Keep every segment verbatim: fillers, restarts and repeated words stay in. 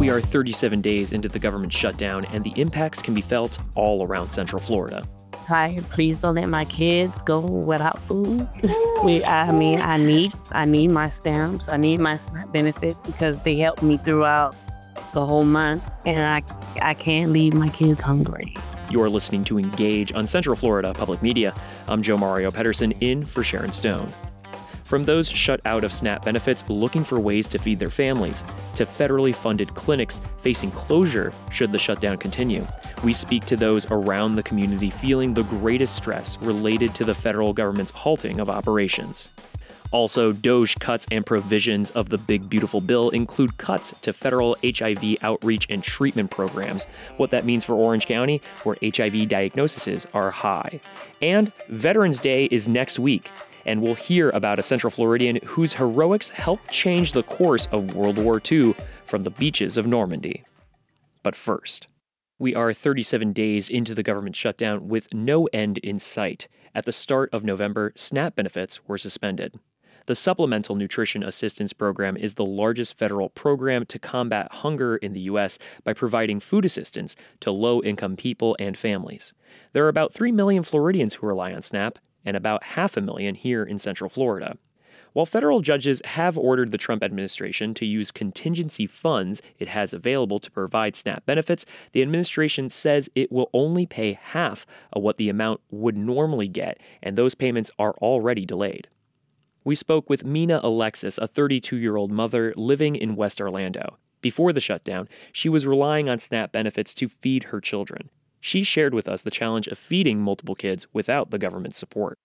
We are thirty-seven days into the government shutdown, and the impacts can be felt all around Central Florida. Hi, please don't let my kids go without food. we, I mean, I need, I need my stamps. I need my benefits because they helped me throughout the whole month, and I, I can't leave my kids hungry. You're listening to Engage on Central Florida Public Media. I'm Joe Mario Pedersen, in for Sharon Stone. From those shut out of SNAP benefits looking for ways to feed their families, to federally funded clinics facing closure should the shutdown continue, we speak to those around the community feeling the greatest stress related to the federal government's halting of operations. Also, DOGE cuts and provisions of the Big Beautiful Bill include cuts to federal H I V outreach and treatment programs, what that means for Orange County, where H I V diagnoses are high. And Veterans Day is next week, and we'll hear about a Central Floridian whose heroics helped change the course of World War Two from the beaches of Normandy. But first, we are thirty-seven days into the government shutdown with no end in sight. At the start of November, SNAP benefits were suspended. The Supplemental Nutrition Assistance Program is the largest federal program to combat hunger in the U S by providing food assistance to low-income people and families. There are about three million Floridians who rely on SNAP, and about half a million here in Central Florida. While federal judges have ordered the Trump administration to use contingency funds it has available to provide SNAP benefits, the administration says it will only pay half of what the amount would normally get, and those payments are already delayed. We spoke with Mina Alexis, a thirty-two-year-old mother living in West Orlando. Before the shutdown, she was relying on SNAP benefits to feed her children. She shared with us the challenge of feeding multiple kids without the government's support.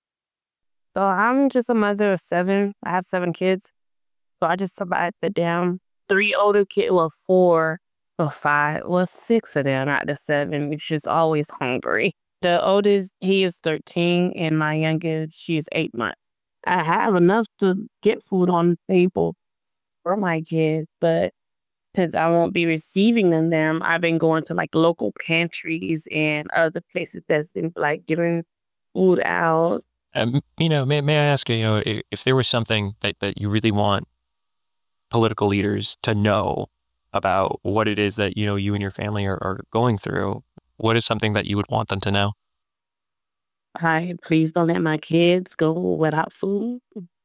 So I'm just a mother of seven. I have seven kids. So I just survived the down. Three older kids, well, four or five, well, six of them out of seven, which is always hungry. The oldest, he is thirteen, and my youngest, she is eight months. I have enough to get food on the table for my kids, but since I won't be receiving them, them, I've been going to like local pantries and other places that's been like giving food out. Um, you know, may, may I ask you, you know, if, if there was something that, that you really want political leaders to know about what it is that, you know, you and your family are, are going through, what is something that you would want them to know? Hi, please don't let my kids go without food.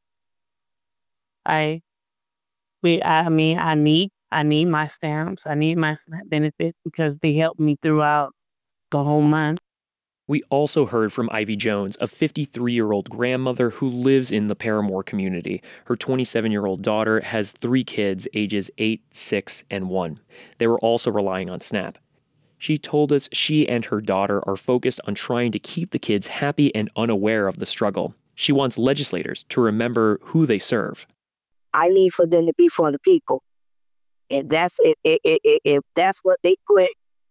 I, we, I mean, I need, I need my stamps. I need my benefits because they helped me throughout the whole month. We also heard from Ivy Jones, a fifty-three-year-old grandmother who lives in the Paramore community. Her twenty-seven-year-old daughter has three kids, ages eight, six, and one. They were also relying on SNAP. She told us she and her daughter are focused on trying to keep the kids happy and unaware of the struggle. She wants legislators to remember who they serve. I need for them to be for the people. And that's it. If, if, if that's what they put,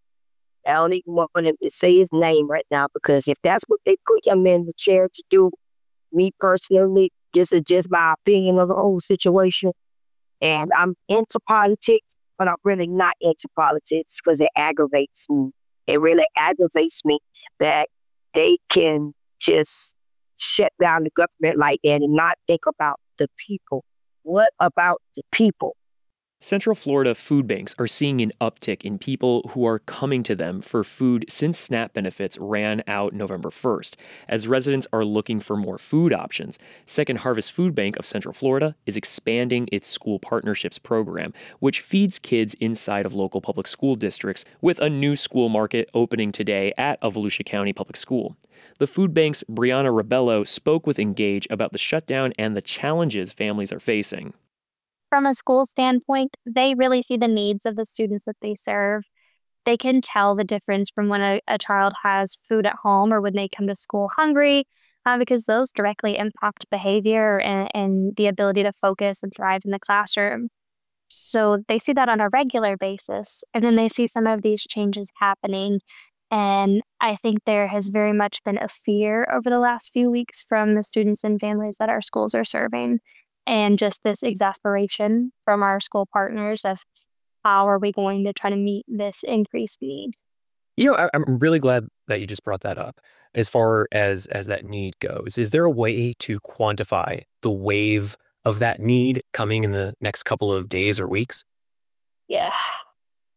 I don't even want them to say his name right now, because if that's what they put him in the chair to do, me personally, this is just my opinion of the whole situation. And I'm into politics, but I'm really not into politics because it aggravates me. It really aggravates me that they can just shut down the government like that and not think about the people. What about the people? Central Florida food banks are seeing an uptick in people who are coming to them for food since SNAP benefits ran out November first. As residents are looking for more food options, Second Harvest Food Bank of Central Florida is expanding its school partnerships program, which feeds kids inside of local public school districts, with a new school market opening today at Volusia County Public School. The food bank's Brianna Rebello spoke with Engage about the shutdown and the challenges families are facing. From a school standpoint, they really see the needs of the students that they serve. They can tell the difference from when a, a child has food at home or when they come to school hungry, uh, because those directly impact behavior and, and the ability to focus and thrive in the classroom. So they see that on a regular basis, and then they see some of these changes happening. And I think there has very much been a fear over the last few weeks from the students and families that our schools are serving. And just this exasperation from our school partners of how are we going to try to meet this increased need? You know, I, I'm really glad that you just brought that up. As far as as that need goes, is there a way to quantify the wave of that need coming in the next couple of days or weeks? Yeah,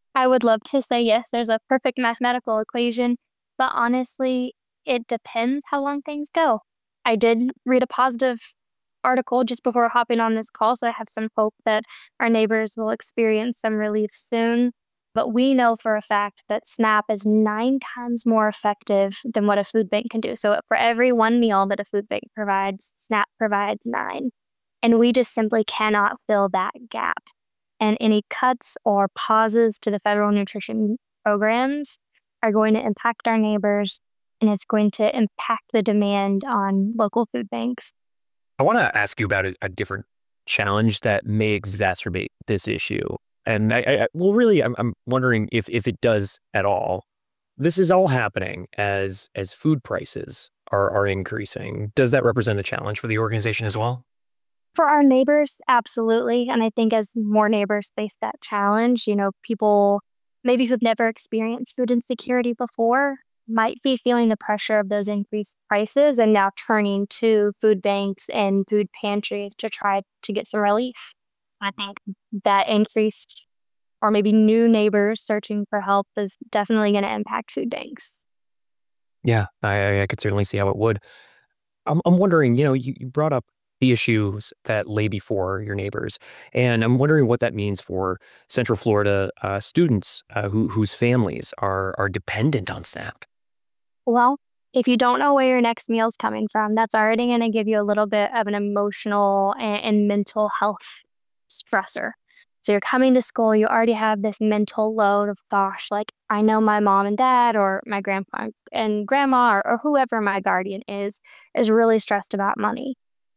I would love to say yes, there's a perfect mathematical equation, but honestly, it depends how long things go. I did read a positive article just before hopping on this call, so I have some hope that our neighbors will experience some relief soon. But we know for a fact that SNAP is nine times more effective than what a food bank can do. So for every one meal that a food bank provides, SNAP provides nine. And we just simply cannot fill that gap. And any cuts or pauses to the federal nutrition programs are going to impact our neighbors, and it's going to impact the demand on local food banks. I want to ask you about a, a different challenge that may exacerbate this issue. And I, I well, really, I'm, I'm wondering if if it does at all. This is all happening as as food prices are are increasing. Does that represent a challenge for the organization as well? For our neighbors, absolutely. And I think as more neighbors face that challenge, you know, people maybe who've never experienced food insecurity before might be feeling the pressure of those increased prices and now turning to food banks and food pantries to try to get some relief. I think that increased or maybe new neighbors searching for help is definitely going to impact food banks. Yeah, I, I I could certainly see how it would. I'm I'm wondering, you know, you, you brought up the issues that lay before your neighbors, and I'm wondering what that means for Central Florida uh, students uh, who whose families are are dependent on SNAP. Well, if you don't know where your next meal's coming from, that's already going to give you a little bit of an emotional and, and mental health stressor. So you're coming to school, you already have this mental load of, gosh, like I know my mom and dad or my grandpa and grandma or, or whoever my guardian is, is really stressed about money.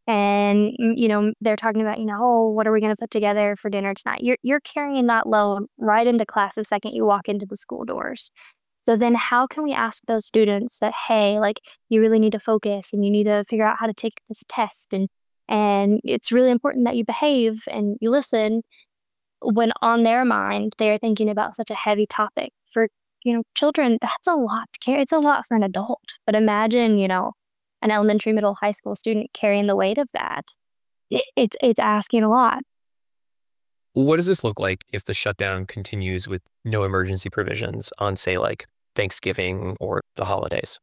And, mm, you know, they're talking about, you know, oh, what are we going to put together for dinner tonight? You're, you're carrying that load right into class the second you walk into the school doors. So then how can we ask those students that, hey, like you really need to focus and you need to figure out how to take this test and and it's really important that you behave and you listen when on their mind they're thinking about such a heavy topic. For, you know, children, that's a lot to carry. It's a lot for an adult. But imagine, you know, an elementary, middle, high school student carrying the weight of that. It, it's it's asking a lot. What does this look like if the shutdown continues with no emergency provisions on, say, like Thanksgiving or the holidays?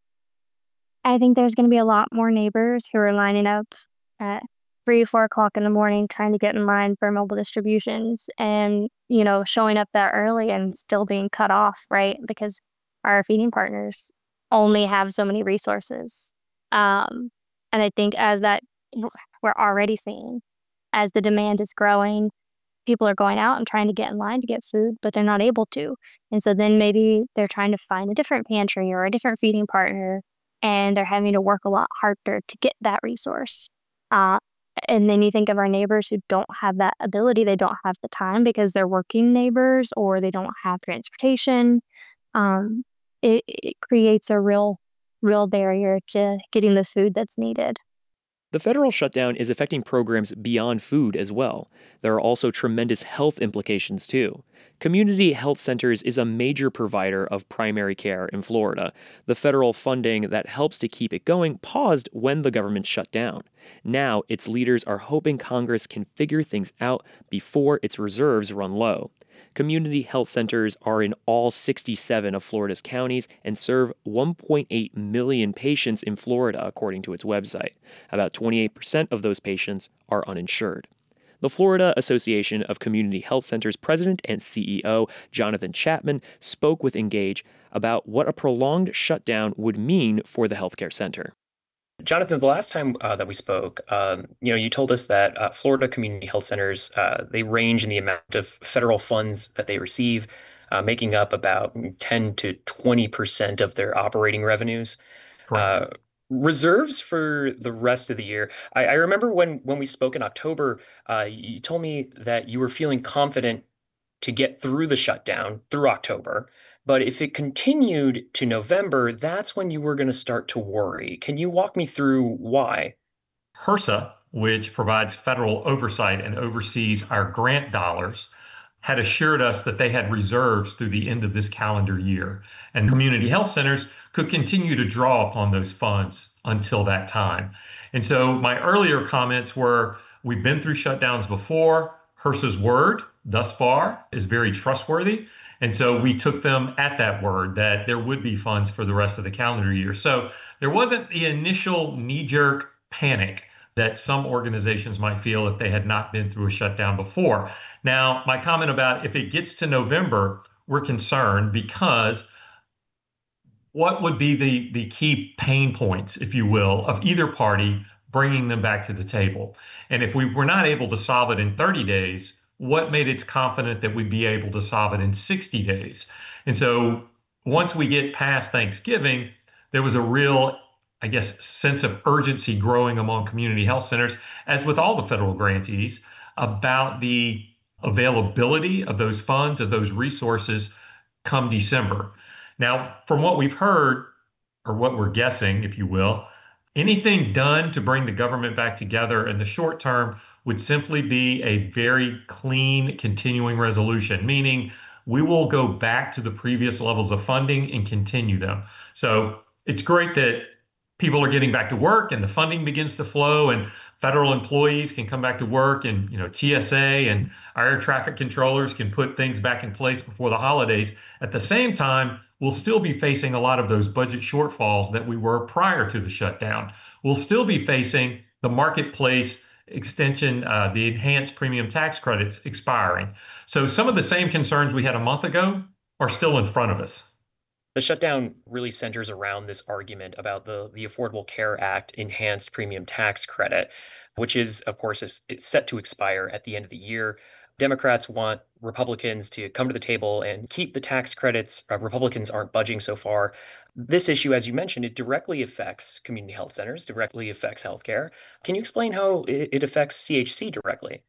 I think there's going to be a lot more neighbors who are lining up at three, four o'clock in the morning trying to get in line for mobile distributions and, you know, showing up that early and still being cut off, right? Because our feeding partners only have so many resources. Um, and I think as that we're already seeing, as the demand is growing, people are going out and trying to get in line to get food, but they're not able to. And so then maybe they're trying to find a different pantry or a different feeding partner, and they're having to work a lot harder to get that resource. Uh, and then you think of our neighbors who don't have that ability, they don't have the time because they're working neighbors or they don't have transportation. Um, it, it creates a real, real barrier to getting the food that's needed. The federal shutdown is affecting programs beyond food as well. There are also tremendous health implications, too. Community health centers is a major provider of primary care in Florida. The federal funding that helps to keep it going paused when the government shut down. Now, its leaders are hoping Congress can figure things out before its reserves run low. Community health centers are in all sixty-seven of Florida's counties and serve one point eight million patients in Florida, according to its website. About twenty-eight percent of those patients are uninsured. The Florida Association of Community Health Centers president and C E O, Jonathan Chapman, spoke with Engage about what a prolonged shutdown would mean for the healthcare center. Jonathan, the last time uh, that we spoke, um, you know, you told us that uh, Florida community health centers, uh, they range in the amount of federal funds that they receive, uh, making up about ten to twenty percent of their operating revenues. Correct. Uh, reserves for the rest of the year. I, I remember when when we spoke in October, uh, you told me that you were feeling confident to get through the shutdown through October. But if it continued to November, that's when you were going to start to worry. Can you walk me through why? HRSA, which provides federal oversight and oversees our grant dollars, had assured us that they had reserves through the end of this calendar year, and community health centers could continue to draw upon those funds until that time. And so my earlier comments were, we've been through shutdowns before. HRSA's word thus far is very trustworthy. And so we took them at that word that there would be funds for the rest of the calendar year. So there wasn't the initial knee-jerk panic that some organizations might feel if they had not been through a shutdown before. Now, my comment about if it gets to November, we're concerned because what would be the, the key pain points, if you will, of either party bringing them back to the table? And if we were not able to solve it in thirty days, what made it confident that we'd be able to solve it in sixty days? And so once we get past Thanksgiving, there was a real, I guess, sense of urgency growing among community health centers, as with all the federal grantees, about the availability of those funds, of those resources come December. Now, from what we've heard, or what we're guessing, if you will, anything done to bring the government back together in the short term would simply be a very clean continuing resolution, meaning we will go back to the previous levels of funding and continue them. So it's great that people are getting back to work and the funding begins to flow and federal employees can come back to work, and you know T S A and our air traffic controllers can put things back in place before the holidays. At the same time, we'll still be facing a lot of those budget shortfalls that we were prior to the shutdown. We'll still be facing the marketplace extension, uh, the enhanced premium tax credits expiring. So some of the same concerns we had a month ago are still in front of us. The shutdown really centers around this argument about the, the Affordable Care Act enhanced premium tax credit, which is, of course, is, it's set to expire at the end of the year. Democrats want Republicans to come to the table and keep the tax credits. Uh, Republicans aren't budging so far. This issue, as you mentioned, it directly affects community health centers, directly affects healthcare. Can you explain how it, it affects C H C directly?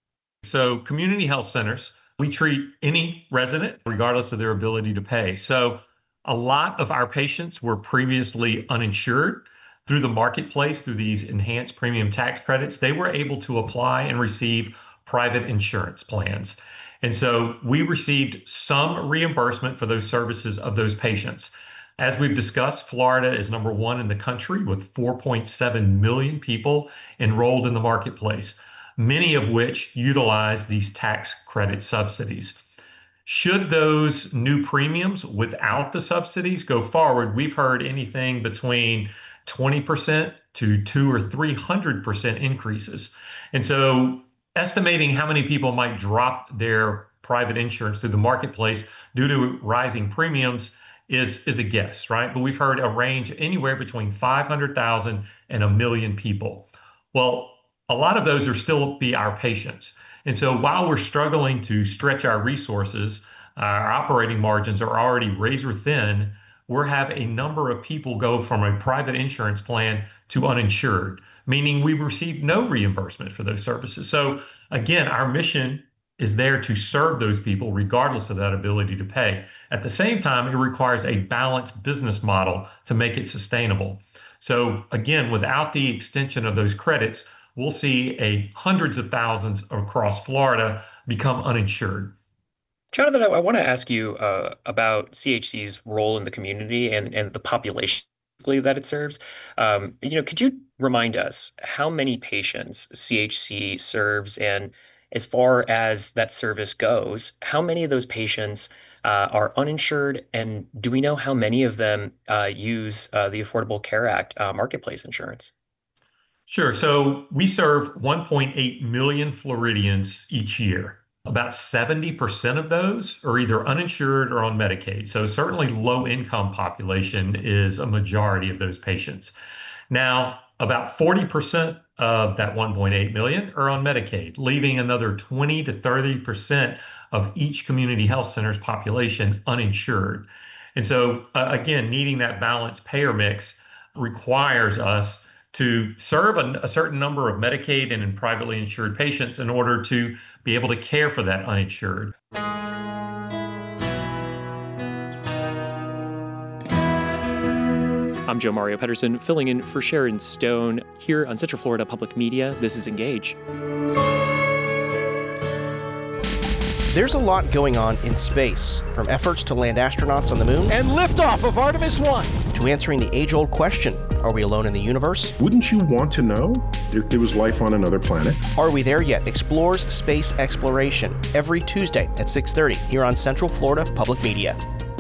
So community health centers, we treat any resident regardless of their ability to pay. So a lot of our patients were previously uninsured. Through the marketplace, through these enhanced premium tax credits, they were able to apply and receive private insurance plans. And so we received some reimbursement for those services of those patients. As we've discussed, Florida is number one in the country with four point seven million people enrolled in the marketplace, many of which utilize these tax credit subsidies. Should those new premiums without the subsidies go forward, we've heard anything between twenty percent to two or three hundred percent increases. And so estimating how many people might drop their private insurance through the marketplace due to rising premiums is, is a guess, right? But we've heard a range anywhere between five hundred thousand and a million people. Well, a lot of those are still be our patients. And so while we're struggling to stretch our resources, our operating margins are already razor thin, we're have a number of people go from a private insurance plan to uninsured, meaning we receive no reimbursement for those services. So again, our mission is there to serve those people regardless of that ability to pay. At the same time, it requires a balanced business model to make it sustainable. So again, without the extension of those credits, we'll see a hundreds of thousands across Florida become uninsured. Jonathan, I, I want to ask you uh, about C H C's role in the community and, and the population that it serves. Um, you know, could you remind us how many patients C H C serves, and as far as that service goes, how many of those patients uh, are uninsured, and do we know how many of them uh, use uh, the Affordable Care Act uh, marketplace insurance? Sure. So we serve one point eight million Floridians each year. About seventy percent of those are either uninsured or on Medicaid. So certainly low income population is a majority of those patients. Now, about forty percent of that one point eight million are on Medicaid, leaving another twenty to thirty percent of each community health center's population uninsured. And so uh, again, needing that balanced payer mix requires us to serve a, a certain number of Medicaid and privately insured patients in order to be able to care for that uninsured. I'm Joe Mario Pedersen, filling in for Sharon Stone here on Central Florida Public Media. This is Engage. There's a lot going on in space, from efforts to land astronauts on the moon and liftoff of Artemis one to answering the age-old question, Are we alone in the universe? Wouldn't you want to know if there was life on another planet? Are We There Yet? Explores space exploration every Tuesday at six thirty here on Central Florida Public Media.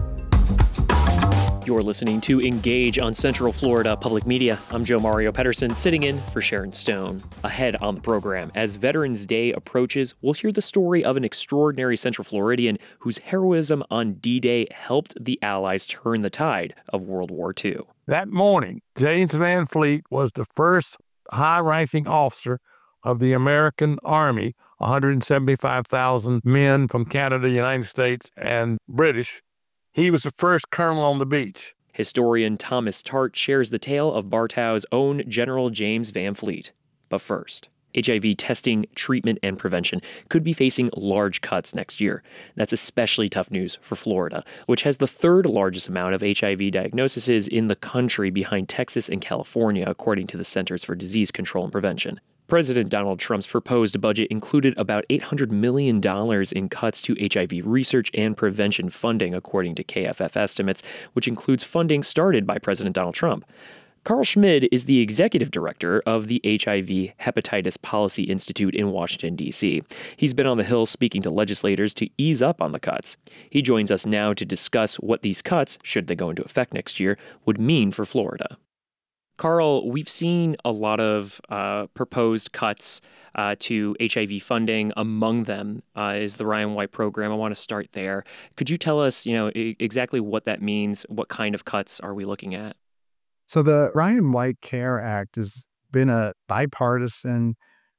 You're listening to Engage on Central Florida Public Media. I'm Joe Mario Pedersen, sitting in for Sharon Stone. Ahead on the program, as Veterans Day approaches, we'll hear the story of an extraordinary Central Floridian whose heroism on D-Day helped the Allies turn the tide of World War Two. That morning, James Van Fleet was the first high-ranking officer of the American Army, one hundred seventy-five thousand men from Canada, United States, and British. He was the first colonel on the beach. Historian Thomas Tart shares the tale of Bartow's own General James Van Fleet. But first, H I V testing, treatment, and prevention could be facing large cuts next year. That's especially tough news for Florida, which has the third largest amount of H I V diagnoses in the country behind Texas and California, according to the Centers for Disease Control and Prevention. President Donald Trump's proposed budget included about eight hundred million dollars in cuts to H I V research and prevention funding, according to K F F estimates, which includes funding started by President Donald Trump. Carl Schmid is the executive director of the H I V Hepatitis Policy Institute in Washington, D C. He's been on the Hill speaking to legislators to ease up on the cuts. He joins us now to discuss what these cuts, should they go into effect next year, would mean for Florida. Carl, we've seen a lot of uh, proposed cuts uh, to H I V funding. Among them uh, is the Ryan White program. I want to start there. Could you tell us, you know, I- exactly what that means? What kind of cuts are we looking at? So the Ryan White CARE Act has been a bipartisan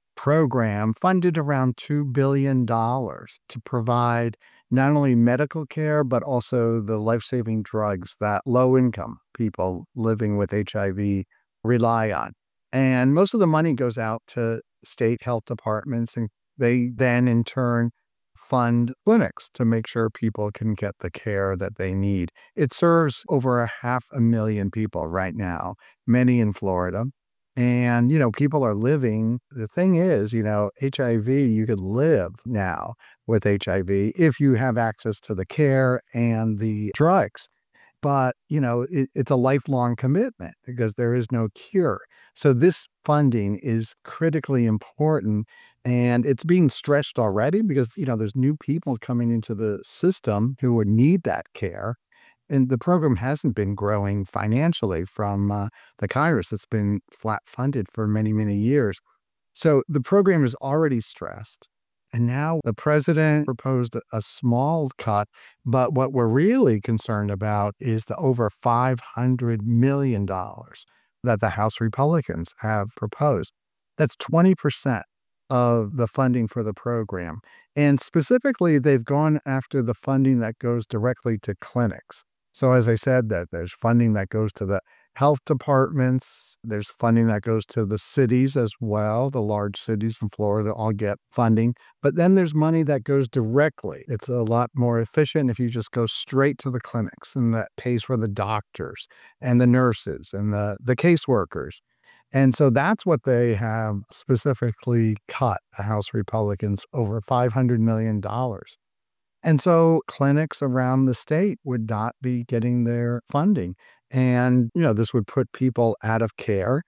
program funded around two billion dollars to provide not only medical care, but also the life-saving drugs that low-income people living with H I V rely on. And most of the money goes out to state health departments, and they then in turn fund clinics to make sure people can get the care that they need. It serves over a half a million people right now, many in Florida. And, you know, people are living. The thing is, you know, H I V, you could live now with H I V if you have access to the care and the drugs. But, you know, it, it's a lifelong commitment because there is no cure. So this funding is critically important, and it's being stretched already because, you know, there's new people coming into the system who would need that care. And the program hasn't been growing financially from uh, the Congress. It's been flat funded for many, many years. So the program is already stressed. And now the president proposed a, a small cut. But what we're really concerned about is the over five hundred million dollars that the House Republicans have proposed. That's twenty percent of the funding for the program. And specifically, they've gone after the funding that goes directly to clinics. So as I said, that there's funding that goes to the health departments. There's funding that goes to the cities as well. The large cities in Florida all get funding. But then there's money that goes directly. It's a lot more efficient if you just go straight to the clinics, and that pays for the doctors and the nurses and the, the caseworkers. And so that's what they have specifically cut, the House Republicans, over five hundred million dollars. And so clinics around the state would not be getting their funding. And, you know, this would put people out of care.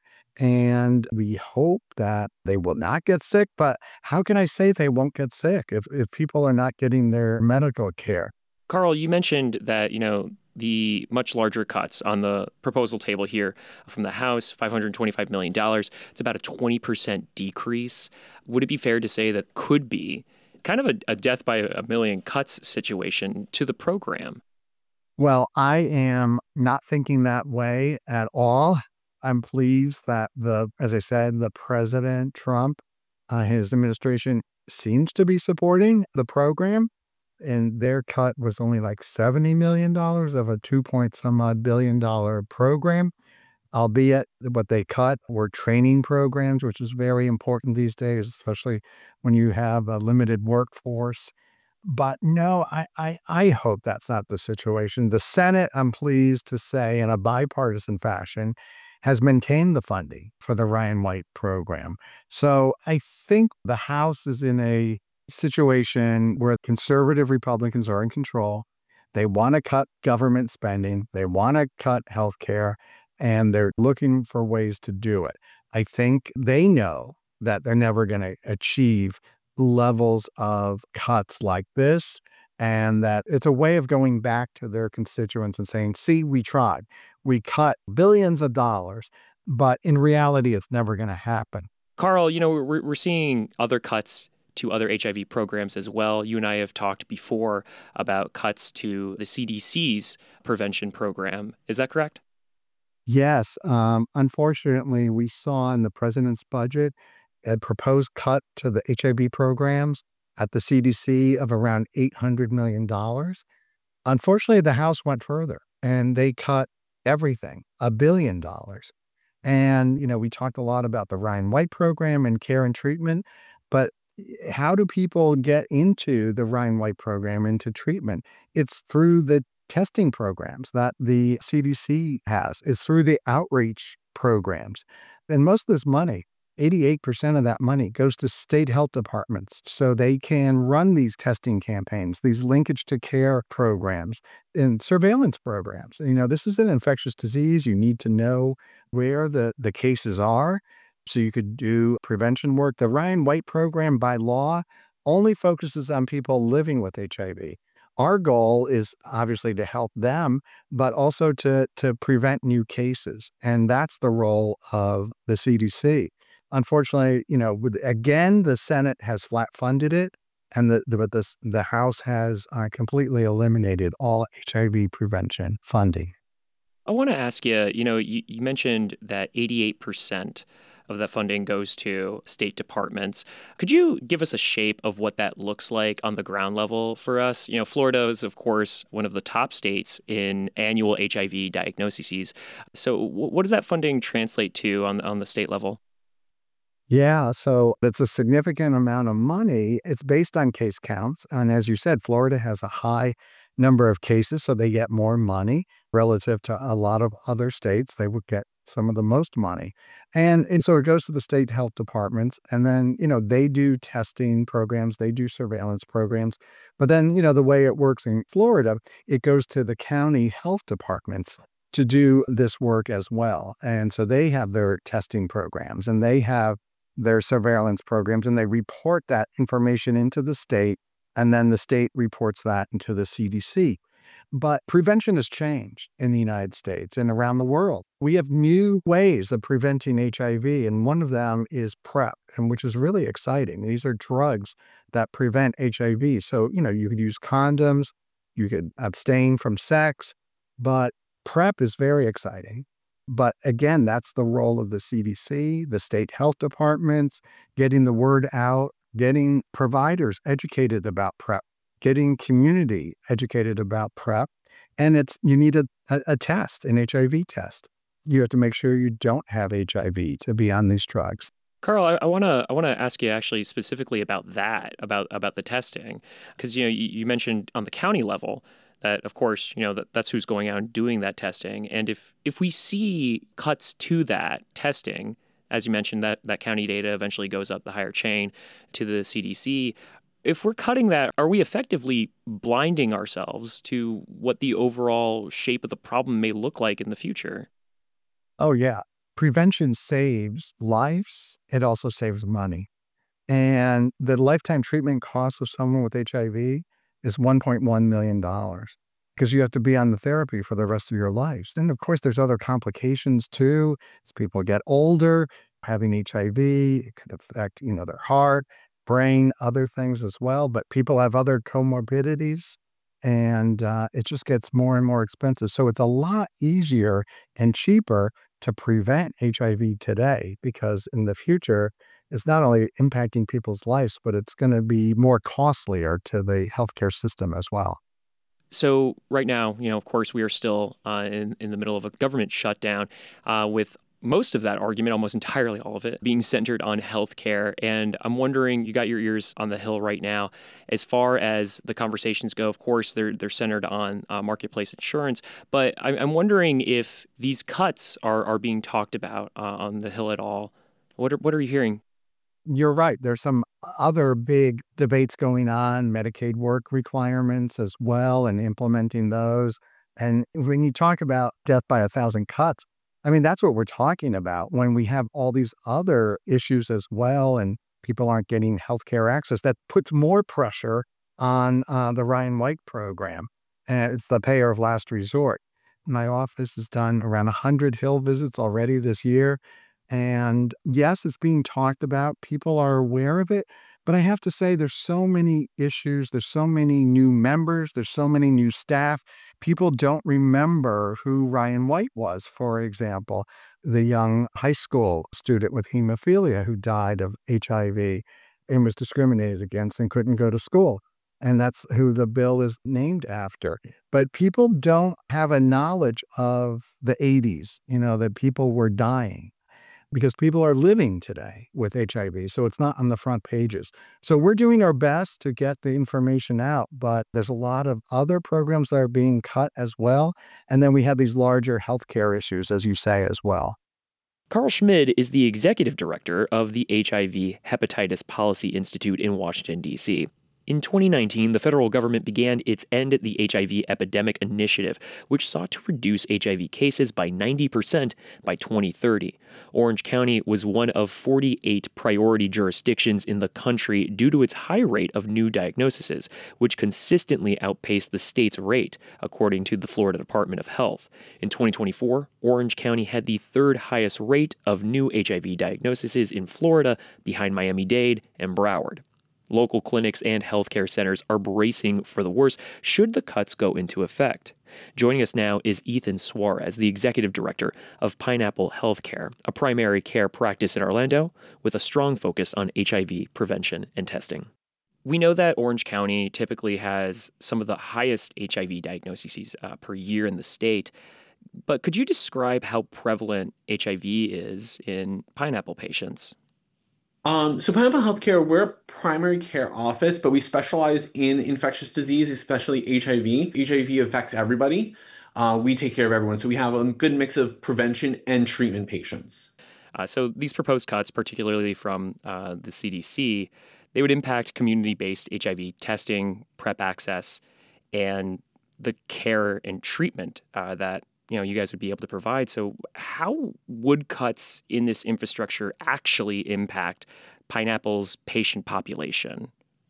And we hope that they will not get sick. But how can I say they won't get sick if, if people are not getting their medical care? Carl, you mentioned that, you know, the much larger cuts on the proposal table here from the House, five hundred twenty-five million dollars. It's about a twenty percent decrease. Would it be fair to say that could be kind of a, a death by a million cuts situation to the program? Well, I am not thinking that way at all. I'm pleased that the, as I said, the President Trump, uh, his administration seems to be supporting the program. And their cut was only like seventy million dollars of a two point some odd billion dollar program. Albeit what they cut were training programs, which is very important these days, especially when you have a limited workforce. But no, I, I, I hope that's not the situation. The Senate, I'm pleased to say, in a bipartisan fashion, has maintained the funding for the Ryan White program. So I think the House is in a situation where conservative Republicans are in control. They want to cut government spending. They want to cut health care. and they're looking for ways to do it. I think they know that they're never going to achieve levels of cuts like this, and that it's a way of going back to their constituents and saying, see, we tried. We cut billions of dollars, but in reality, it's never going to happen. Carl, you know, we're, we're seeing other cuts to other H I V programs as well. You and I have talked before about cuts to the C D C's prevention program. Is that correct? Yes. Um, unfortunately, we saw in the president's budget a proposed cut to the H I V programs at the C D C of around eight hundred million dollars. Unfortunately, the House went further and they cut everything, a billion dollars. And, you know, we talked a lot about the Ryan White program and care and treatment, but how do people get into the Ryan White program, into treatment? It's through the testing programs that the C D C has. It's through the outreach programs. And most of this money, eighty-eight percent of that money goes to state health departments so they can run these testing campaigns, these linkage to care programs and surveillance programs. You know, this is an infectious disease. You need to know where the, the cases are so you could do prevention work. The Ryan White program by law only focuses on people living with H I V. Our goal is obviously to help them, but also to, to prevent new cases. And that's the role of the C D C. Unfortunately, you know, with, again, the Senate has flat funded it, and the, the but this the House has uh, completely eliminated all H I V prevention funding. I want to ask you, you know, you, you mentioned that eighty-eight percent of that funding goes to state departments. Could you give us a shape of what that looks like on the ground level for us? You know, Florida is, of course, one of the top states in annual H I V diagnoses. So w- what does that funding translate to on, on the state level? Yeah, so it's a significant amount of money. It's based on case counts. And as you said, Florida has a high number of cases, so they get more money relative to a lot of other states. They would get some of the most money. And, and so it goes to the state health departments. And then, you know, they do testing programs, they do surveillance programs. But then, you know, the way it works in Florida, it goes to the county health departments to do this work as well. And so they have their testing programs and they have their surveillance programs, and they report that information into the state, and then the state reports that into the C D C. But prevention has changed in the United States and around the world. We have new ways of preventing H I V, and one of them is PrEP, and which is really exciting. These are drugs that prevent H I V. So, you know, you could use condoms, you could abstain from sex, but PrEP is very exciting. But again, that's the role of the C D C, the state health departments, getting the word out, getting providers educated about PrEP, getting community educated about PrEP. And it's you need a, a, a test, an H I V test. You have to make sure you don't have H I V to be on these drugs. Carl, I want to I want to ask you actually specifically about that, about about the testing, because you know you, you mentioned on the county level that, of course, you know, that, that's who's going out and doing that testing. And if if we see cuts to that testing, as you mentioned, that, that county data eventually goes up the higher chain to the C D C. If we're cutting that, are we effectively blinding ourselves to what the overall shape of the problem may look like in the future? Oh, yeah. Prevention saves lives. It also saves money. And the lifetime treatment cost of someone with H I V is one point one million dollars because you have to be on the therapy for the rest of your lives. And of course, there's other complications too. As people get older, having H I V, it could affect, you know, their heart, brain, other things as well. But people have other comorbidities, and uh, it just gets more and more expensive. So it's a lot easier and cheaper to prevent H I V today, because in the future, it's not only impacting people's lives, but it's going to be more costlier to the healthcare system as well. So right now, you know, of course, we are still uh, in, in the middle of a government shutdown uh, with most of that argument, almost entirely all of it, being centered on healthcare. And I'm wondering, you got your ears on the Hill right now. As far as the conversations go, of course, they're they're centered on uh, marketplace insurance. But I'm, I'm wondering if these cuts are, are being talked about uh, on the Hill at all. What are, what are you hearing? You're right. There's some other big debates going on, Medicaid work requirements as well, and implementing those. And when you talk about death by a thousand cuts, I mean, that's what we're talking about when we have all these other issues as well, and people aren't getting healthcare access. That puts more pressure on uh, the Ryan White program. And it's the payer of last resort. My office has done around one hundred Hill visits already this year. And yes, it's being talked about. People are aware of it. But I have to say, there's so many issues. There's so many new members. There's so many new staff. People don't remember who Ryan White was, for example, the young high school student with hemophilia who died of H I V and was discriminated against and couldn't go to school. And that's who the bill is named after. But people don't have a knowledge of the eighties, you know, that people were dying because people are living today with H I V. So it's not on the front pages. So we're doing our best to get the information out, but there's a lot of other programs that are being cut as well. And then we have these larger healthcare issues, as you say, as well. Carl Schmid is the executive director of the H I V Hepatitis Policy Institute in Washington, D C In twenty nineteen, the federal government began its End the H I V Epidemic initiative, which sought to reduce H I V cases by ninety percent by twenty thirty. Orange County was one of forty-eight priority jurisdictions in the country due to its high rate of new diagnoses, which consistently outpaced the state's rate, according to the Florida Department of Health. In twenty twenty-four, Orange County had the third highest rate of new H I V diagnoses in Florida, behind Miami-Dade and Broward. Local clinics and healthcare centers are bracing for the worst should the cuts go into effect. Joining us now is Ethan Suarez, the executive director of Pineapple Healthcare, a primary care practice in Orlando with a strong focus on H I V prevention and testing. We know that Orange County typically has some of the highest H I V diagnoses uh, per year in the state, but could you describe how prevalent H I V is in Pineapple patients? Um, so Pineapple Healthcare, we're a primary care office, but we specialize in infectious disease, especially H I V. H I V affects everybody. Uh, we take care of everyone. So we have a good mix of prevention and treatment patients. Uh, so these proposed cuts, particularly from uh, the C D C, they would impact community-based H I V testing, PrEP access, and the care and treatment uh, that you know, you guys would be able to provide. So how would cuts in this infrastructure actually impact Pineapple's patient population?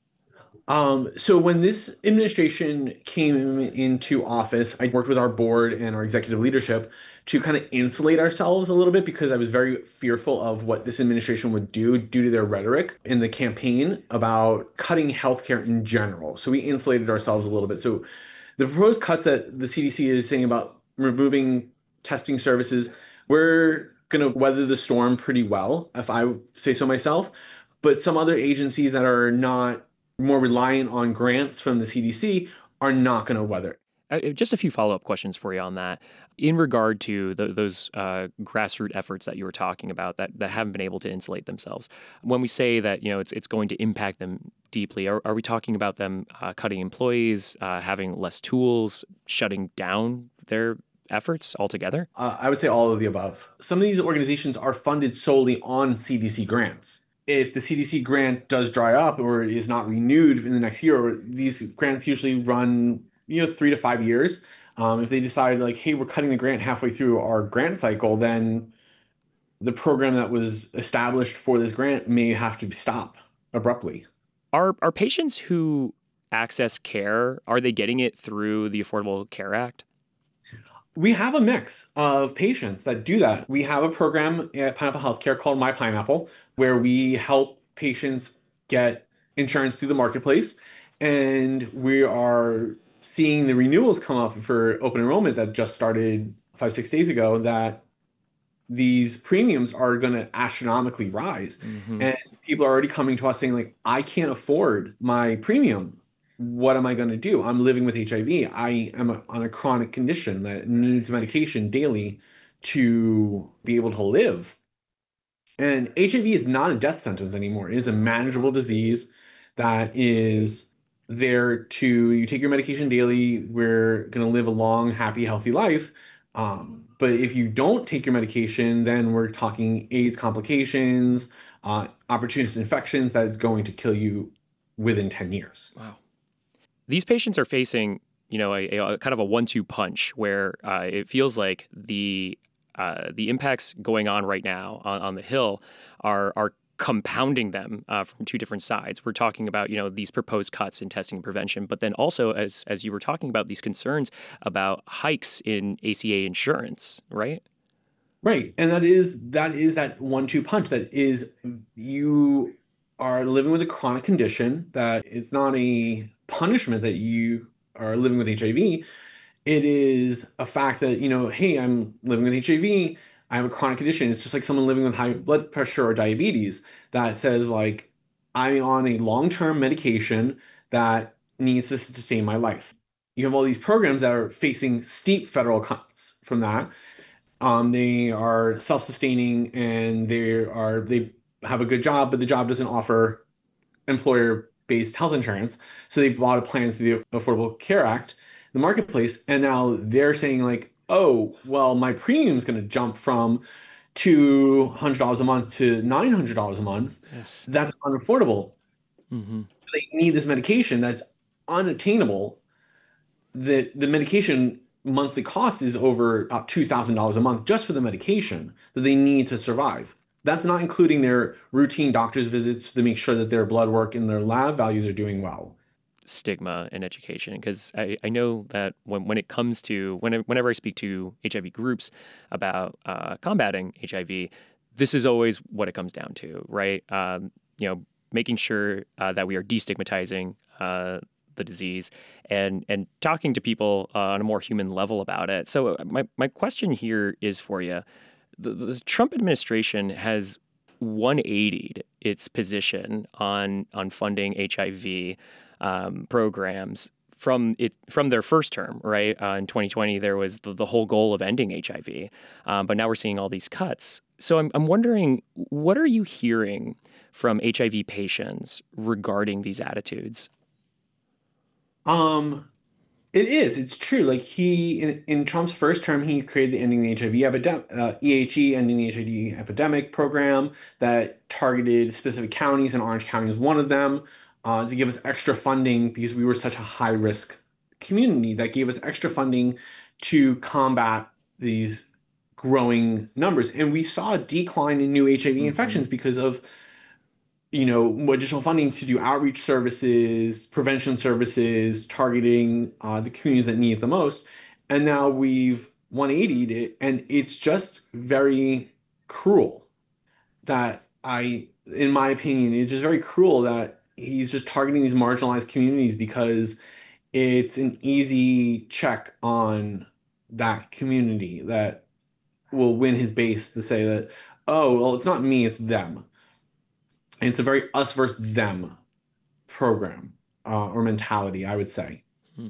Um, so when this administration came into office, I worked with our board and our executive leadership to kind of insulate ourselves a little bit because I was very fearful of what this administration would do due to their rhetoric in the campaign about cutting healthcare in general. So we insulated ourselves a little bit. So the proposed cuts that the C D C is saying about removing testing services, we're going to weather the storm pretty well, if I say so myself. But some other agencies that are not more reliant on grants from the C D C are not going to weather it. Uh, just a few follow-up questions for you on that. In regard to the, those uh, grassroots efforts that you were talking about that, that haven't been able to insulate themselves, when we say that you know it's it's going to impact them deeply, are, are we talking about them uh, cutting employees, uh, having less tools, shutting down their efforts altogether? Uh, I would say all of the above. Some of these organizations are funded solely on C D C grants. If the C D C grant does dry up or is not renewed in the next year, or these grants usually run you know three to five years. Um, if they decide like, hey, we're cutting the grant halfway through our grant cycle, then the program that was established for this grant may have to stop abruptly. Are are patients who access care, are they getting it through the Affordable Care Act? We have a mix of patients that do that. We have a program at Pineapple Healthcare called My Pineapple, where we help patients get insurance through the marketplace. And we are seeing the renewals come up for open enrollment that just started five, six days ago, that these premiums are going to astronomically rise. Mm-hmm. And people are already coming to us saying, like, I can't afford my premium. What am I going to do? I'm living with H I V. I am a, on a chronic condition that needs medication daily to be able to live. And H I V is not a death sentence anymore. It is a manageable disease that is there to, you take your medication daily, we're going to live a long, happy, healthy life. Um, but if you don't take your medication, then we're talking AIDS complications, uh, opportunistic infections that is going to kill you within ten years. Wow. These patients are facing, you know, a, a kind of a one two punch where uh, it feels like the uh, the impacts going on right now on, on the Hill are are compounding them uh, from two different sides. We're talking about, you know, these proposed cuts in testing and prevention, but then also, as as you were talking about, these concerns about hikes in A C A insurance, right? Right. And that is that is that one two punch that is you are living with a chronic condition that it's not a punishment that you are living with H I V. It is a fact that, you know, hey, I'm living with H I V. I have a chronic condition. It's just like someone living with high blood pressure or diabetes that says, like, I'm on a long-term medication that needs to sustain my life. You have all these programs that are facing steep federal cuts from that. Um, they are self-sustaining and they are they have a good job, but the job doesn't offer employer-based health insurance. So they bought a plan through the Affordable Care Act, the marketplace, and now they're saying like, oh, well, my premium is going to jump from two hundred dollars a month to nine hundred dollars a month. Yes. That's unaffordable. Mm-hmm. They need this medication that's unattainable. The the medication monthly cost is over about two thousand dollars a month just for the medication that they need to survive. That's not including their routine doctor's visits to make sure that their blood work and their lab values are doing well. Stigma in education, because I, I know that when, when it comes to when, whenever I speak to H I V groups about uh, combating H I V, this is always what it comes down to, right? Um, you know, making sure uh, that we are destigmatizing uh, the disease and and talking to people uh, on a more human level about it. So my my question here is for you: the, the Trump administration has one eightied its position on on funding H I V um, programs from it from their first term, right? Uh, in twenty twenty, there was the, the whole goal of ending H I V, um, but now we're seeing all these cuts. So I'm I'm wondering, what are you hearing from H I V patients regarding these attitudes? Um, it is. It's true. Like he in, in Trump's first term, he created the Ending the H I V Epidemic, uh, E H E, Ending the H I V Epidemic program that targeted specific counties, and Orange County is one of them, uh, to give us extra funding because we were such a high risk community. That gave us extra funding to combat these growing numbers, and we saw a decline in new H I V Mm-hmm. infections because of, you know, additional funding to do outreach services, prevention services, targeting uh, the communities that need it the most. And now we've one eightied it, and it's just very cruel that I, in my opinion, it's just very cruel that he's just targeting these marginalized communities because it's an easy check on that community that will win his base to say that, oh, well, it's not me, it's them. And it's a very us versus them program uh, or mentality, I would say. Hmm.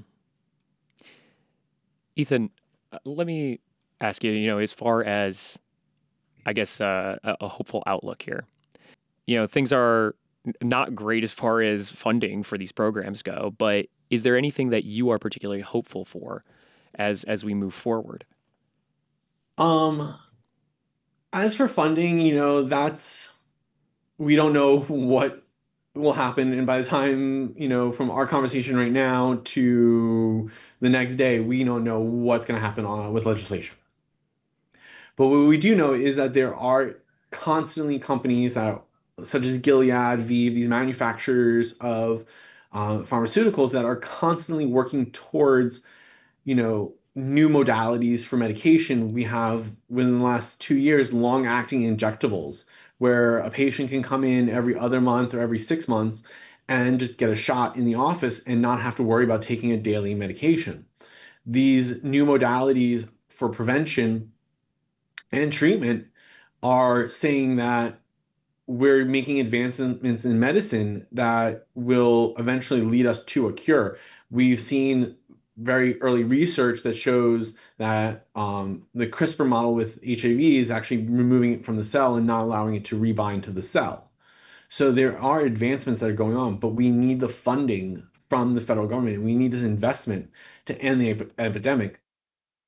Ethan, uh, let me ask you, you know, as far as, I guess, uh, a, a hopeful outlook here. You know, things are n- not great as far as funding for these programs go, but is there anything that you are particularly hopeful for as as we move forward? Um, as for funding, you know, that's, we don't know what will happen. And by the time, you know, from our conversation right now to the next day, we don't know what's going to happen on, with legislation. But what we do know is that there are constantly companies that, such as Gilead, Vive, these manufacturers of uh, pharmaceuticals that are constantly working towards, you know, new modalities for medication. We have, within the last two years, long-acting injectables, where a patient can come in every other month or every six months and just get a shot in the office and not have to worry about taking a daily medication. These new modalities for prevention and treatment are saying that we're making advancements in medicine that will eventually lead us to a cure. We've seen very early research that shows that um, the CRISPR model with H I V is actually removing it from the cell and not allowing it to rebind to the cell. So there are advancements that are going on, but we need the funding from the federal government. We need this investment to end the ep- epidemic.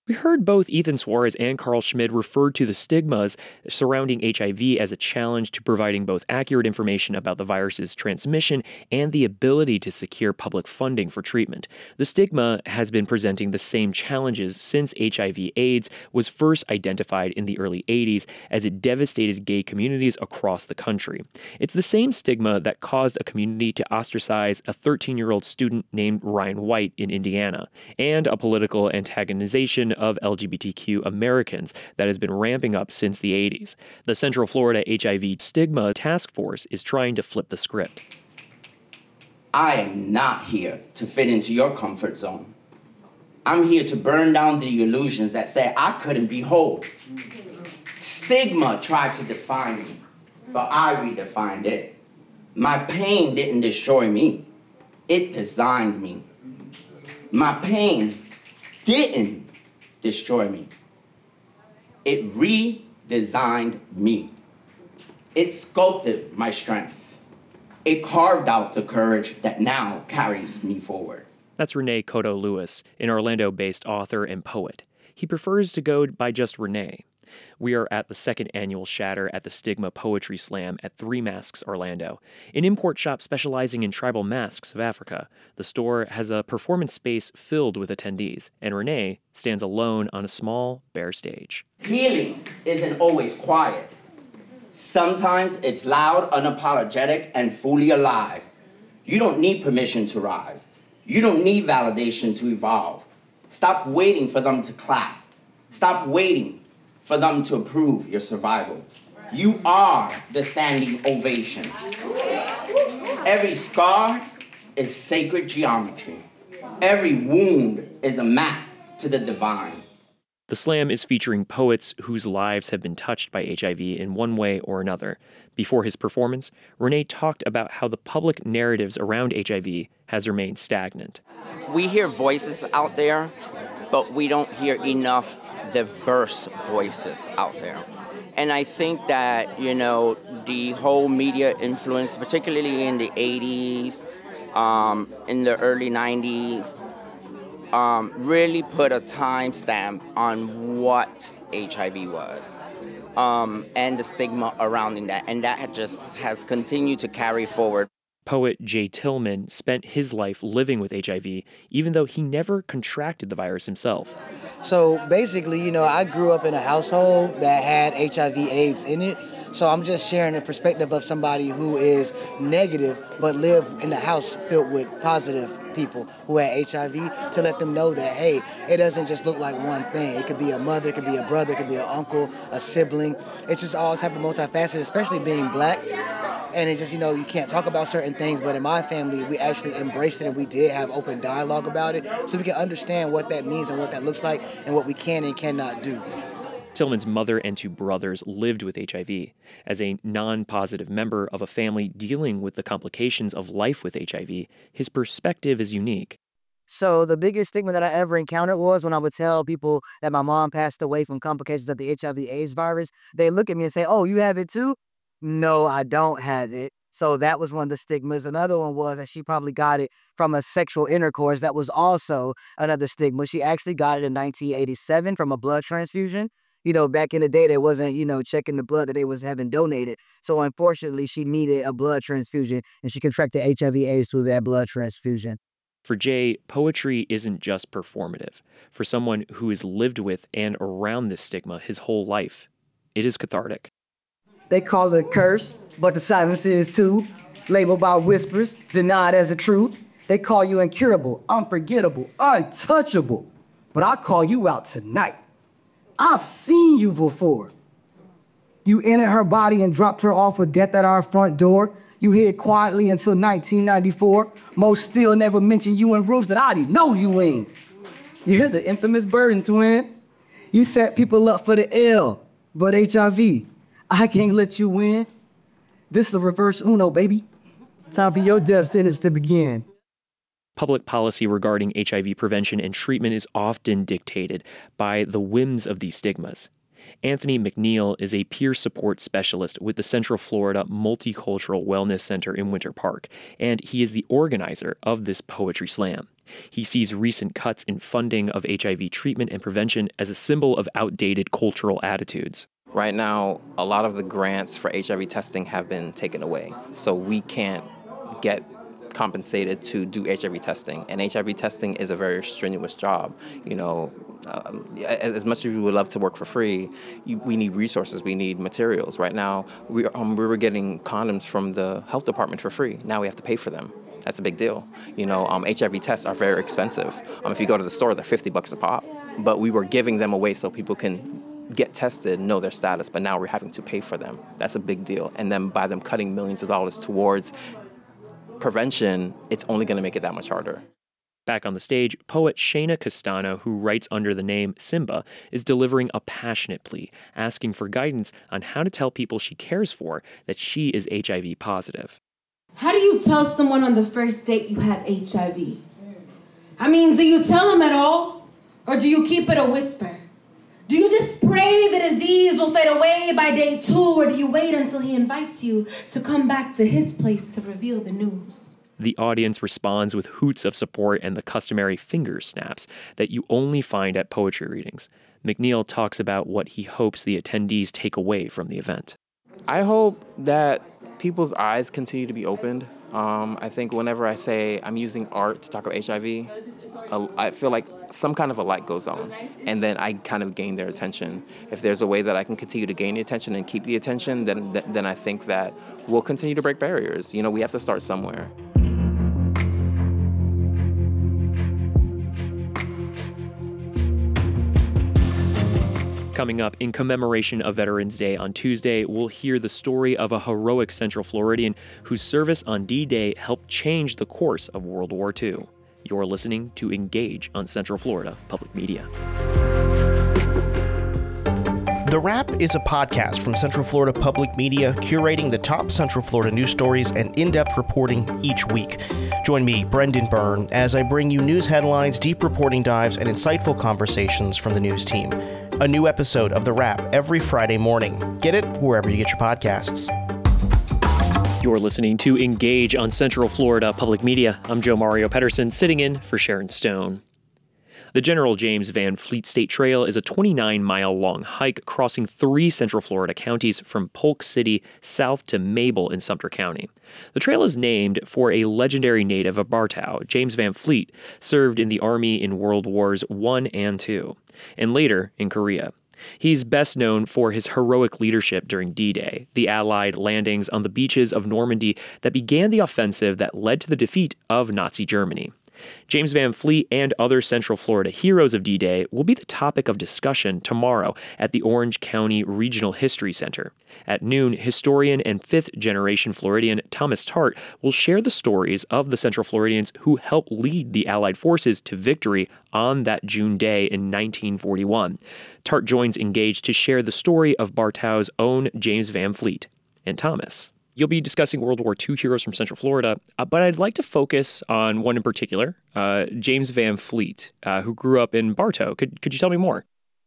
We heard both Ethan Suarez and Carl Schmid refer to the stigmas surrounding H I V as a challenge to providing both accurate information about the virus's transmission and the ability to secure public funding for treatment. The stigma has been presenting the same challenges since H I V AIDS was first identified in the early eighties as it devastated gay communities across the country. It's the same stigma that caused a community to ostracize a thirteen-year-old student named Ryan White in Indiana, and a political antagonization of L G B T Q Americans that has been ramping up since the eighties. The Central Florida H I V Stigma Task Force is trying to flip the script. I am not here to fit into your comfort zone. I'm here to burn down the illusions that say I couldn't be whole. Stigma tried to define me, but I redefined it. My pain didn't destroy me. It designed me. My pain didn't destroy me. It redesigned me. It sculpted my strength. It carved out the courage that now carries me forward. That's Renee Cotto Lewis, an Orlando-based author and poet. He prefers to go by just Renee. We are at the second annual Shatter at the Stigma Poetry Slam at Three Masks Orlando, an import shop specializing in tribal masks of Africa. The store has a performance space filled with attendees, and Renee stands alone on a small, bare stage. Healing isn't always quiet. Sometimes it's loud, unapologetic, and fully alive. You don't need permission to rise. You don't need validation to evolve. Stop waiting for them to clap. Stop waiting for them to approve your survival. You are the standing ovation. Every scar is sacred geometry. Every wound is a map to the divine. The slam is featuring poets whose lives have been touched by H I V in one way or another. Before his performance, Renee talked about how the public narratives around H I V has remained stagnant. We hear voices out there, but we don't hear enough diverse voices out there. And I think that, you know, the whole media influence, particularly in the eighties, um, in the early nineties, um, really put a timestamp on what H I V was, um, and the stigma surrounding that. And that just has continued to carry forward. Poet Jay Tillman spent his life living with H I V, even though he never contracted the virus himself. So basically, you know, I grew up in a household that had H I V AIDS in it. So I'm just sharing the perspective of somebody who is negative, but lived in a house filled with positive people who had H I V, to let them know that, hey, it doesn't just look like one thing. It could be a mother, it could be a brother, it could be an uncle, a sibling. It's just all type of multifaceted, especially being black. And it's just, you know, you can't talk about certain things, but in my family, we actually embraced it and we did have open dialogue about it so we can understand what that means and what that looks like and what we can and cannot do. Tillman's mother and two brothers lived with H I V. As a non-positive member of a family dealing with the complications of life with H I V, his perspective is unique. So the biggest stigma that I ever encountered was when I would tell people that my mom passed away from complications of the H I V AIDS virus. They look at me and say, oh, you have it too? No, I don't have it. So that was one of the stigmas. Another one was that she probably got it from a sexual intercourse. That was also another stigma. She actually got it in nineteen eighty-seven from a blood transfusion. You know, back in the day, they wasn't, you know, checking the blood that they was having donated. So unfortunately, she needed a blood transfusion and she contracted H I V AIDS through that blood transfusion. For Jay, poetry isn't just performative. For someone who has lived with and around this stigma his whole life, it is cathartic. They call it a curse, but the silence is too. Labeled by whispers, denied as a truth. They call you incurable, unforgettable, untouchable. But I call you out tonight. I've seen you before. You entered her body and dropped her off with death at our front door. You hid quietly until nineteen ninety-four. Most still never mention you in rooms that I didn't know you in. You hear the infamous burden, twin? You set people up for the L, but H I V, I can't let you win. This is a reverse Uno, baby. Time for your death sentence to begin. Public policy regarding H I V prevention and treatment is often dictated by the whims of these stigmas. Anthony McNeil is a peer support specialist with the Central Florida Multicultural Wellness Center in Winter Park, and he is the organizer of this poetry slam. He sees recent cuts in funding of H I V treatment and prevention as a symbol of outdated cultural attitudes. Right now, a lot of the grants for H I V testing have been taken away, so we can't get compensated to do H I V testing, and H I V testing is a very strenuous job. You know, um, as, as much as we would love to work for free, you, we need resources, we need materials. Right now, we, um, we were getting condoms from the health department for free. Now we have to pay for them. That's a big deal. You know, um, H I V tests are very expensive. Um, if you go to the store, they're fifty bucks a pop, but we were giving them away so people can get tested, know their status, but now we're having to pay for them. That's a big deal. And then by them cutting millions of dollars towards prevention, it's only going to make it that much harder. Back on the stage, poet Shayna Castano, who writes under the name Simba, is delivering a passionate plea, asking for guidance on how to tell people she cares for that she is H I V positive. How do you tell someone on the first date you have H I V? I mean, do you tell them at all? Or do you keep it a whisper? Do you just pray the disease will fade away by day two, or do you wait until he invites you to come back to his place to reveal the news? The audience responds with hoots of support and the customary finger snaps that you only find at poetry readings. McNeil talks about what he hopes the attendees take away from the event. I hope that people's eyes continue to be opened. Um, I think whenever I say I'm using art to talk about H I V, uh, I feel like some kind of a light goes on, and then I kind of gain their attention. If there's a way that I can continue to gain the attention and keep the attention, then then I think that we'll continue to break barriers. You know, we have to start somewhere. Coming up, in commemoration of Veterans Day on Tuesday, we'll hear the story of a heroic Central Floridian whose service on D-Day helped change the course of World War Two. You're listening to Engage on Central Florida Public Media. The Wrap is a podcast from Central Florida Public Media, curating the top Central Florida news stories and in-depth reporting each week. Join me, Brendan Byrne, as I bring you news headlines, deep reporting dives, and insightful conversations from the news team. A new episode of The Wrap every Friday morning. Get it wherever you get your podcasts. You're listening to Engage on Central Florida Public Media. I'm Joe Mario Pedersen, sitting in for Sharon Stone. The General James Van Fleet State Trail is a twenty-nine mile long hike crossing three Central Florida counties from Polk City south to Mabel in Sumter County. The trail is named for a legendary native of Bartow. James Van Fleet served in the Army in World Wars One and Two, and later in Korea. He's best known for his heroic leadership during D-Day, the Allied landings on the beaches of Normandy that began the offensive that led to the defeat of Nazi Germany. James Van Fleet and other Central Florida heroes of D-Day will be the topic of discussion tomorrow at the Orange County Regional History Center. At noon, historian and fifth-generation Floridian Thomas Tart will share the stories of the Central Floridians who helped lead the Allied forces to victory on that June day in nineteen forty-one. Tart joins Engage to share the story of Bartow's own James Van Fleet and Thomas. You'll be discussing World War Two heroes from Central Florida, uh, but I'd like to focus on one in particular, uh, James Van Fleet, uh, who grew up in Bartow. Could could you tell me more?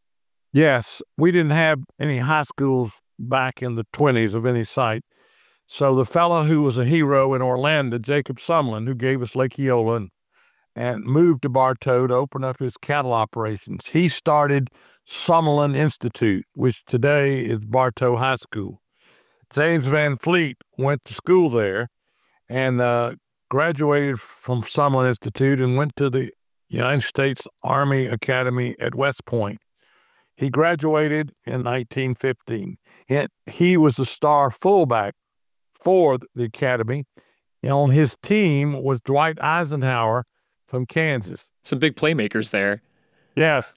Yes, we didn't have any high schools back in the twenties of any site. So the fellow who was a hero in Orlando, Jacob Sumlin, who gave us Lake Eola and, and moved to Bartow to open up his cattle operations, he started Sumlin Institute, which today is Bartow High School. James Van Fleet went to school there and uh, graduated from Sumlin Institute and went to the United States Army Academy at West Point. He graduated in nineteen fifteen. And he was the star fullback for the Academy. And on his team was Dwight Eisenhower from Kansas. Some big playmakers there. Yes.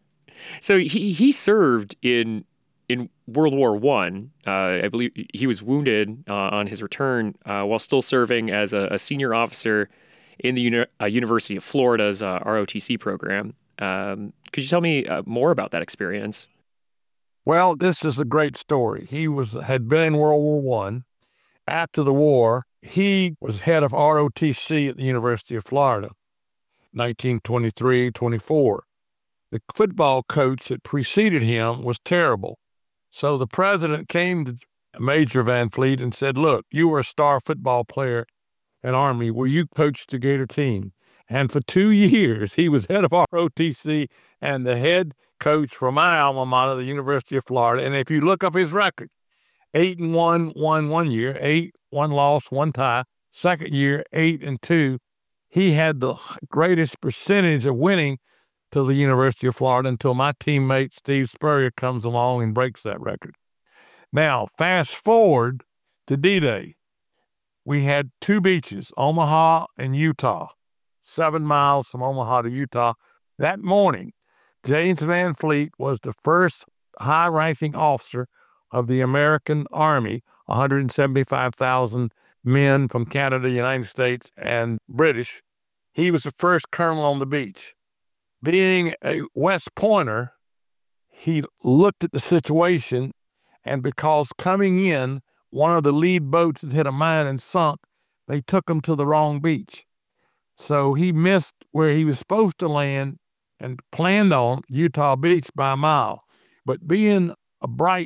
So he, he served in in World War One. Uh, I believe he was wounded uh, on his return uh, while still serving as a, a senior officer in the uni- uh, University of Florida's uh, R O T C program. Um, could you tell me uh, more about that experience? Well, this is a great story. He was had been in World War One. After the war, he was head of R O T C at the University of Florida, nineteen twenty-three twenty-four. The football coach that preceded him was terrible. So the president came to Major Van Fleet and said, look, you were a star football player at Army. Will you coach the Gator team? And for two years, he was head of R O T C and the head coach for my alma mater, the University of Florida. And if you look up his record, eight and one, won one year, eight, one loss, one tie. Second year, eight and two. He had the greatest percentage of winning to the University of Florida until my teammate Steve Spurrier comes along and breaks that record. Now, fast forward to D-Day. We had two beaches, Omaha and Utah, seven miles from Omaha to Utah. That morning, James Van Fleet was the first high-ranking officer of the American Army, one hundred seventy-five thousand men from Canada, United States, and British. He was the first colonel on the beach. Being a West Pointer, he looked at the situation, and because coming in, one of the lead boats had hit a mine and sunk, they took him to the wrong beach. So he missed where he was supposed to land and planned on Utah Beach by a mile. But being a bright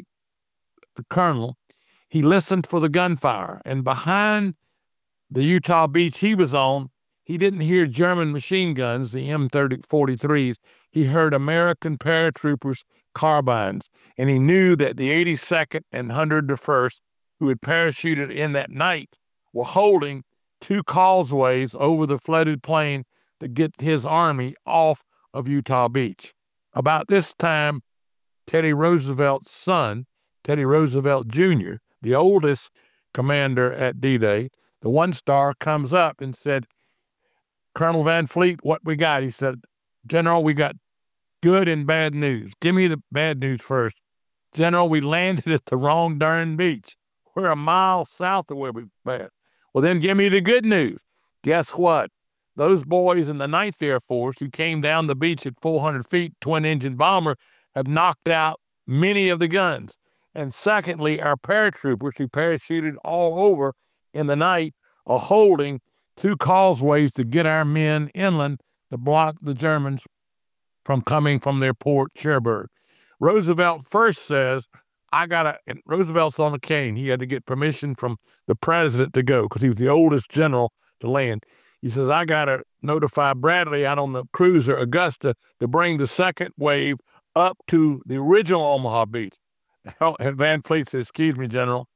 colonel, he listened for the gunfire, and behind the Utah Beach he was on, he didn't hear German machine guns, the M thirty forty-threes. He heard American paratroopers' carbines, and he knew that the eighty-second and one hundred first, who had parachuted in that night, were holding two causeways over the flooded plain to get his army off of Utah Beach. About this time, Teddy Roosevelt's son, Teddy Roosevelt Junior, the oldest commander at D-Day, the one star, comes up and said, "Colonel Van Fleet, what we got?" He said, "General, we got good and bad news. Give me the bad news first. General, we landed at the wrong darn beach. We're a mile south of where we landed." "Well, then give me the good news." Guess what? Those boys in the ninth Air Force who came down the beach at four hundred feet, twin-engine bomber, have knocked out many of the guns. And secondly, our paratroopers who parachuted all over in the night are holding two causeways to get our men inland to block the Germans from coming from their port, Cherbourg. Roosevelt first says, I got to, and Roosevelt's on a cane. He had to get permission from the president to go because he was the oldest general to land. He says, I got to notify Bradley out on the cruiser Augusta to bring the second wave up to the original Omaha Beach. And Van Fleet says, excuse me, General,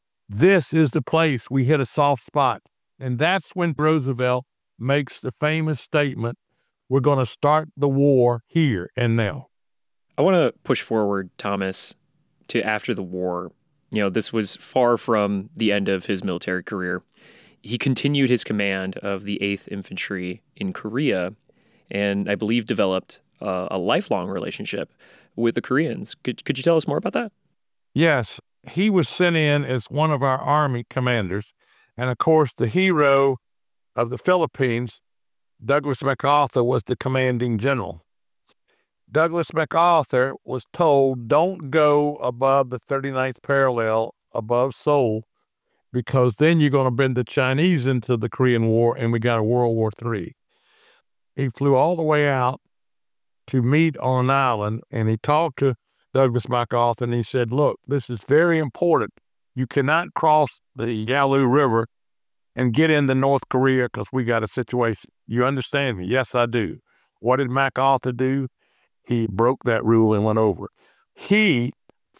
this is the place. We hit a soft spot. And that's when Roosevelt makes the famous statement, we're going to start the war here and now. I want to push forward, Thomas, to after the war. You know, this was far from the end of his military career. He continued his command of the eighth Infantry in Korea, and I believe developed uh, a lifelong relationship with the Koreans. Could, could you tell us more about that? Yes, he was sent in as one of our Army commanders. And of course, the hero of the Philippines, Douglas MacArthur, was the commanding general. Douglas MacArthur was told, don't go above the thirty-ninth parallel above Seoul, because then you're going to bring the Chinese into the Korean War, and we got a World War Three. He flew all the way out to meet on an island, and he talked to Douglas MacArthur, and he said, look, this is very important. You cannot cross the Yalu River and get into North Korea because we got a situation. You understand me? Yes, I do. What did MacArthur do? He broke that rule and went over. He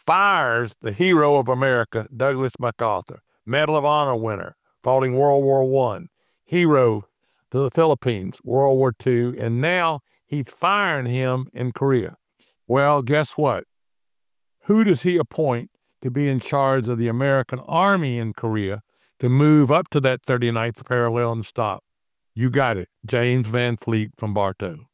fires the hero of America, Douglas MacArthur, Medal of Honor winner, fought in World War One, hero to the Philippines, World War Two, and now he's firing him in Korea. Well, guess what? Who does he appoint to be in charge of the American Army in Korea to move up to that thirty-ninth parallel and stop? You got it, James Van Fleet from Bartow.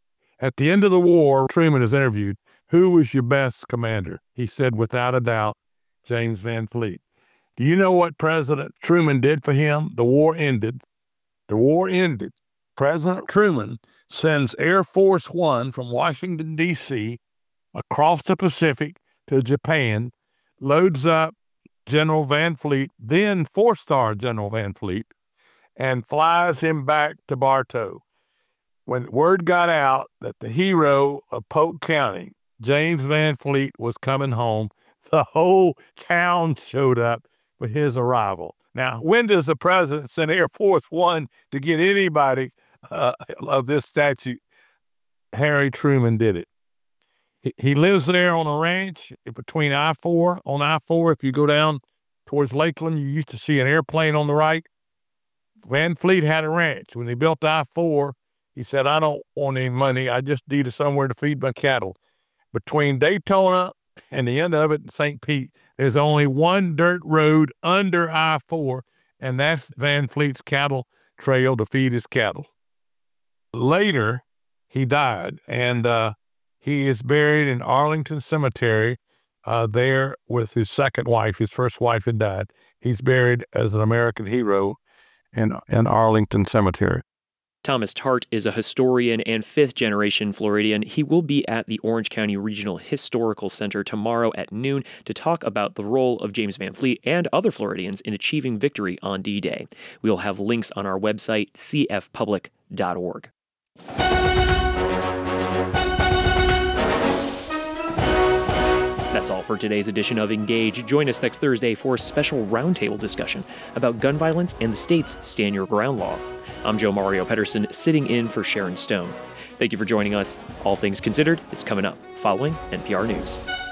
At the end of the war, Truman is interviewed, who was your best commander? He said, without a doubt, James Van Fleet. Do you know what President Truman did for him? The war ended. The war ended. President Truman sends Air Force One from Washington, D C across the Pacific to Japan, loads up General Van Fleet, then four-star General Van Fleet, and flies him back to Bartow. When word got out that the hero of Polk County, James Van Fleet, was coming home, the whole town showed up for his arrival. Now, when does the president send Air Force One to get anybody uh, of this statute, Harry Truman did it. He, he lives there on a ranch between I four. On I four, if you go down towards Lakeland, you used to see an airplane on the right. Van Fleet had a ranch. When they built I four, he said, I don't want any money. I just needed somewhere to feed my cattle. Between Daytona and the end of it in Saint Pete, there's only one dirt road under I four, and that's Van Fleet's cattle trail to feed his cattle. Later, he died, and uh, he is buried in Arlington Cemetery uh, there with his second wife. His first wife had died. He's buried as an American hero in, in Arlington Cemetery. Thomas Tart is a historian and fifth-generation Floridian. He will be at the Orange County Regional Historical Center tomorrow at noon to talk about the role of James Van Fleet and other Floridians in achieving victory on D-Day. We'll have links on our website, c f public dot org. That's all for today's edition of Engage. Join us next Thursday for a special roundtable discussion about gun violence and the state's Stand Your Ground law. I'm Joe Mario Pedersen, sitting in for Sharon Stone. Thank you for joining us. All Things Considered is coming up following N P R News.